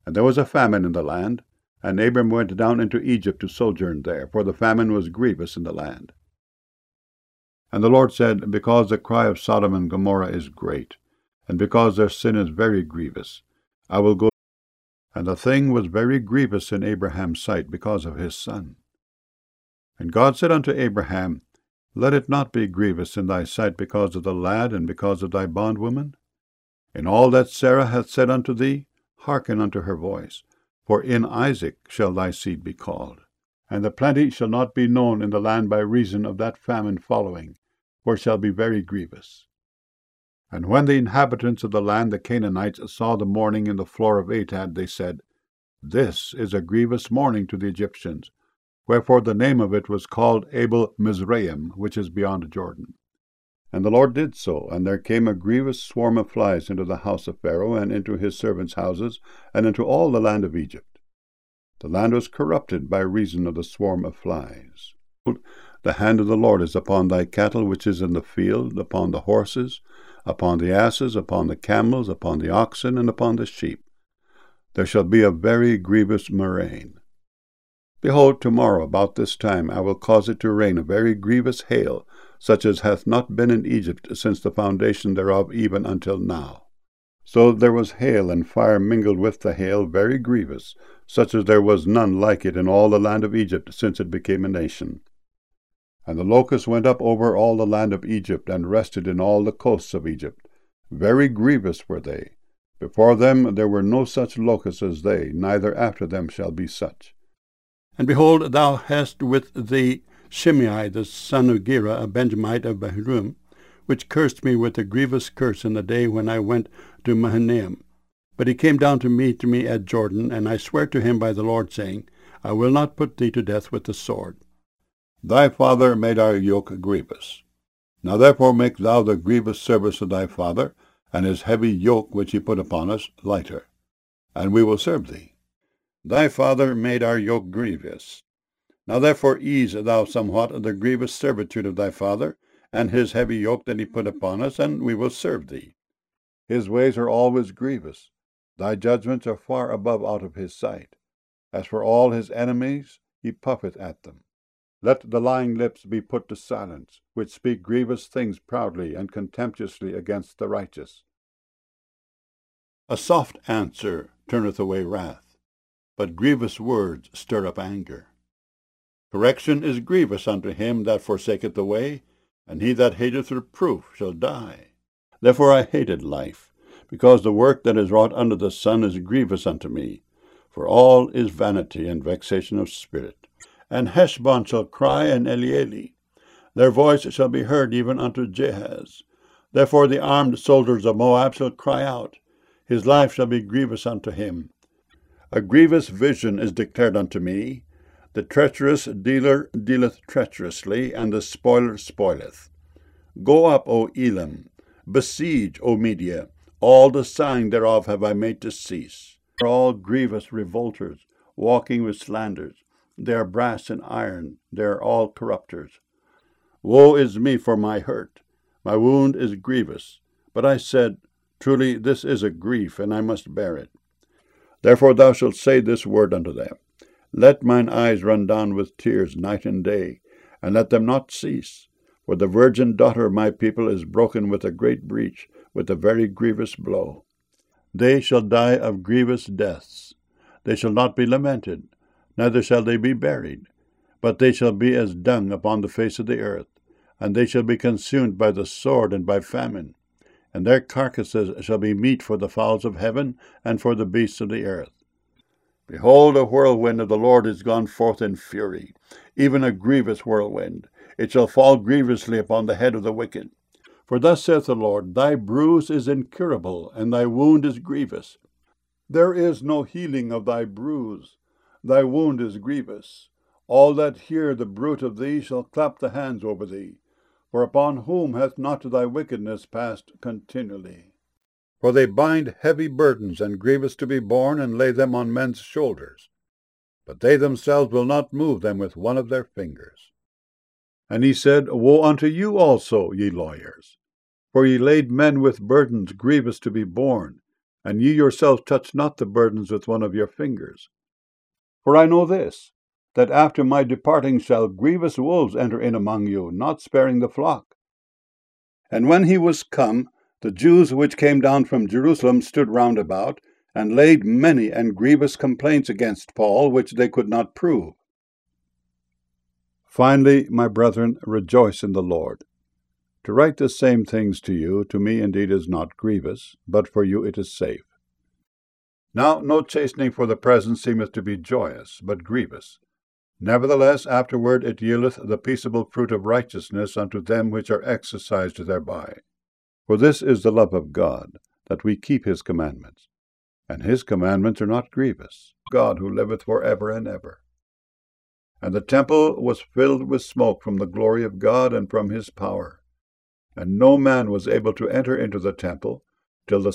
And there was a famine in the land, and Abram went down into Egypt to sojourn there, for the famine was grievous in the land. And the Lord said, Because the cry of Sodom and Gomorrah is great, and because their sin is very grievous, I will go. And the thing was very grievous in Abraham's sight because of his son. And God said unto Abraham, Let it not be grievous in thy sight because of the lad and because of thy bondwoman. In all that Sarah hath said unto thee, hearken unto her voice, for in Isaac shall thy seed be called. And the plenty shall not be known in the land by reason of that famine following, for it shall be very grievous. And when the inhabitants of the land, the Canaanites, saw the mourning in the floor of Atad, they said, This is a grievous mourning to the Egyptians. Wherefore the name of it was called Abel Mizraim, which is beyond Jordan. And the Lord did so, and there came a grievous swarm of flies into the house of Pharaoh, and into his servants' houses, and into all the land of Egypt. The land was corrupted by reason of the swarm of flies. The hand of the Lord is upon thy cattle which is in the field, upon the horses, upon the asses, upon the camels, upon the oxen, and upon the sheep. There shall be a very grievous murrain. Behold, tomorrow about this time I will cause it to rain a very grievous hail, such as hath not been in Egypt since the foundation thereof even until now. So there was hail and fire mingled with the hail, very grievous, such as there was none like it in all the land of Egypt since it became a nation. And the locusts went up over all the land of Egypt, and rested in all the coasts of Egypt. Very grievous were they. Before them there were no such locusts as they, neither after them shall be such. And behold, thou hast with thee Shimei the son of Gera, a Benjamite of Bahurim, which cursed me with a grievous curse in the day when I went to Mahanaim. But he came down to meet me at Jordan, and I sware to him by the Lord, saying, I will not put thee to death with the sword. Thy father made our yoke grievous. Now therefore make thou the grievous service of thy father, and his heavy yoke which he put upon us, lighter, and we will serve thee. Thy father made our yoke grievous. Now therefore ease thou somewhat the grievous servitude of thy father, and his heavy yoke that he put upon us, and we will serve thee. His ways are always grievous. Thy judgments are far above out of his sight. As for all his enemies, he puffeth at them. Let the lying lips be put to silence, which speak grievous things proudly and contemptuously against the righteous. A soft answer turneth away wrath, but grievous words stir up anger. Correction is grievous unto him that forsaketh the way, and he that hateth reproof shall die. Therefore I hated life, because the work that is wrought under the sun is grievous unto me, for all is vanity and vexation of spirit. And Heshbon shall cry, and Elealeh. Their voice shall be heard even unto Jahaz. Therefore the armed soldiers of Moab shall cry out. His life shall be grievous unto him. A grievous vision is declared unto me. The treacherous dealer dealeth treacherously, and the spoiler spoileth. Go up, O Elam. Besiege, O Media. All the sighing thereof have I made to cease. They are all grievous revolters, walking with slanders. They are brass and iron, they are all corrupters. Woe is me for my hurt, my wound is grievous. But I said, Truly this is a grief, and I must bear it. Therefore thou shalt say this word unto them, Let mine eyes run down with tears night and day, and let them not cease. For the virgin daughter of my people is broken with a great breach, with a very grievous blow. They shall die of grievous deaths. They shall not be lamented, neither shall they be buried, but they shall be as dung upon the face of the earth, and they shall be consumed by the sword and by famine, and their carcasses shall be meat for the fowls of heaven and for the beasts of the earth. Behold, a whirlwind of the Lord is gone forth in fury, even a grievous whirlwind. It shall fall grievously upon the head of the wicked. For thus saith the Lord, Thy bruise is incurable, and thy wound is grievous. There is no healing of thy bruise. Thy wound is grievous. All that hear the bruit of thee shall clap the hands over thee. For upon whom hath not thy wickedness passed continually? For they bind heavy burdens and grievous to be borne, and lay them on men's shoulders. But they themselves will not move them with one of their fingers. And he said, Woe unto you also, ye lawyers! For ye laid men with burdens grievous to be borne, and ye yourselves touch not the burdens with one of your fingers. For I know this, that after my departing shall grievous wolves enter in among you, not sparing the flock. And when he was come, the Jews which came down from Jerusalem stood round about, and laid many and grievous complaints against Paul, which they could not prove. Finally, my brethren, rejoice in the Lord. To write the same things to you, to me indeed is not grievous, but for you it is safe. Now no chastening for the present seemeth to be joyous, but grievous. Nevertheless afterward it yieldeth the peaceable fruit of righteousness unto them which are exercised thereby. For this is the love of God, that we keep his commandments. And his commandments are not grievous. God who liveth for ever and ever. And the temple was filled with smoke from the glory of God and from his power. And no man was able to enter into the temple till the